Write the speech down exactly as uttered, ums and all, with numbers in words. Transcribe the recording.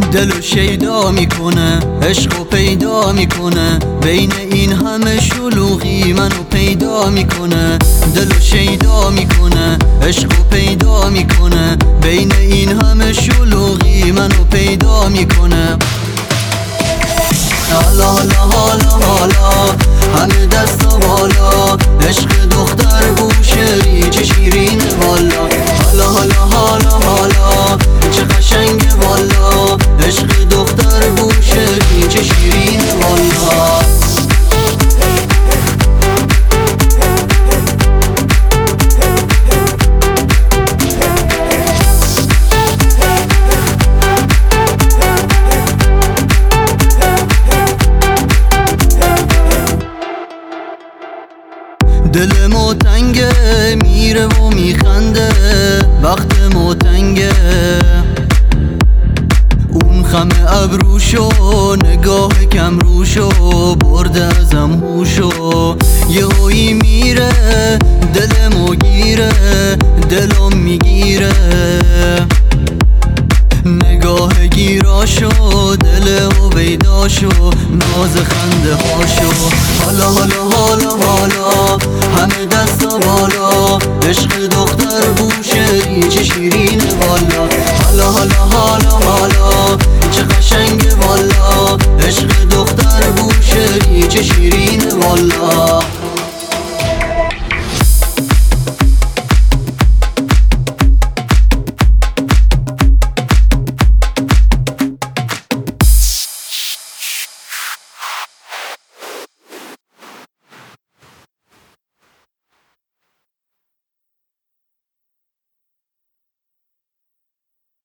دلو شیدا میکنه، عشقو پیدا میکنه، بین این همه شلوغی منو پیدا میکنه. دلو شیدا میکنه، عشقو پیدا میکنه، بین این همه شلوغی منو پیدا میکنه. حالا حالا حالا حالا همه دستا بالا، عشق دختر بوشهری چه شیرین والا. حالا حالا حالا حالا چه قشنگه والا، عشق دختر بوشهری چه شیرین والا. دل موتنگه میره و میخنده، وقت موتنگه اون خم ابروشو، نگاه کم روشو برده ازم هوشو. یه هویی میره دلمو گیره، دلم میگیره نگاه گیراشو، دل هویداشو، ناز خنده هاشو. حالا حالا حالا حالا همه دستا بالا، عشق دختر بوشهری چه شیرین والا. حالا حالا حالا حالا چه قشنگه والا، عشق دختر بوشهری چه شیرین والا.